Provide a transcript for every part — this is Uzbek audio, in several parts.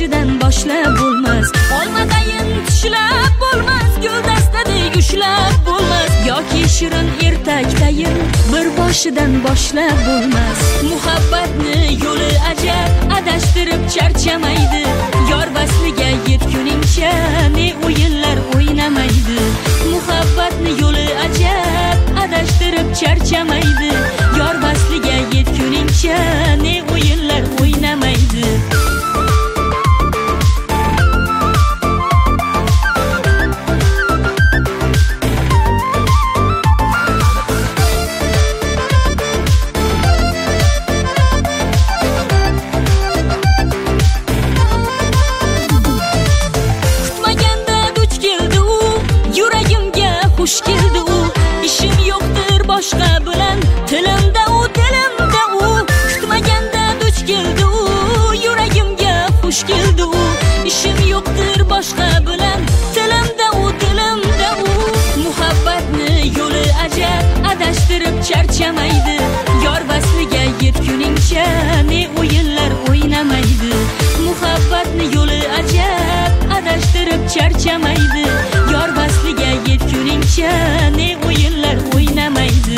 boshidan boshlab bo'lmas. Olmadayin tishlab bo'lmas, guldastadek ushlab bo'lmas. Yoki shirin ertakdayin bir boshidan boshlab bo'lmas. Muhabbatni yo'li ajab, adashtirib charchamaydi. Yor vasliga yetguningcha ne o'yinlar o'ynamaydi. Muhabbatni yo'li ajab, adashtirib charchamaydi. Yor vasliga yetguningcha ne o'yinlar o'ynamaydi. Xush keldi u, ishim yo'qdir boshqa bilan, tilimda u, dilimda u. Kutmaganda duch keldi u, yuragimga xush keldi u. Ishim yo'qdir boshqa bilan, tilimda u, dilimda u. Muhabbatni yo'li ajab, adashtirib charchamaydi. Yor vasliga yetguningcha ne o'yinlar o'ynamaydi. Muhabbatni yo'li ajab, adashtirib charchamaydi. Yor vasliga yetguningcha ne o'yinlar o'ynamaydi.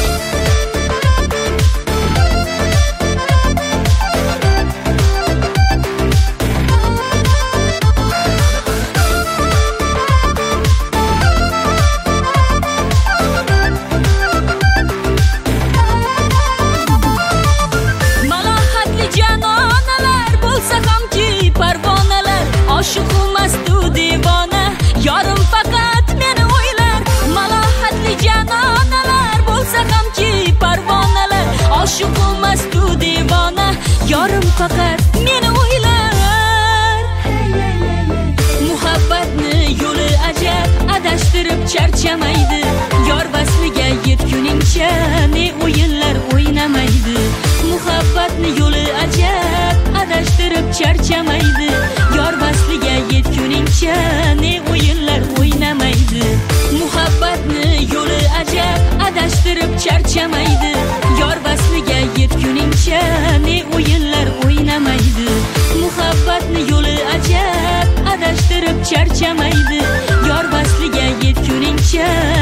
Malohatli janonalar bo'lsa hamki parvonalar, oshiq emasdu devona, yorim faqat meni o'ylar. Malohatli janonalar bo'lsa hamki parvonalar, oshiq emasdu devona, yorim faqat meni o'ylar. Muhabbatni yo'li ajab, adashtirib charchamaydi. Yor vasliga yetguningcha ne o'yinlar o'ynamaydi. Muhabbatni yo'li ajab, adashtirib charchamaydi. Yor vasliga yetguningcha ne o'yinlar o'ynamaydi. Muhabbatni yo'li ajab, adashtirib charchamaydi. Yor vasliga yetguningcha ne o'yinlar o'ynamaydi. Muhabbatni yo'li ajab, adashtirib charchamaydi. Yor vasliga yetguningcha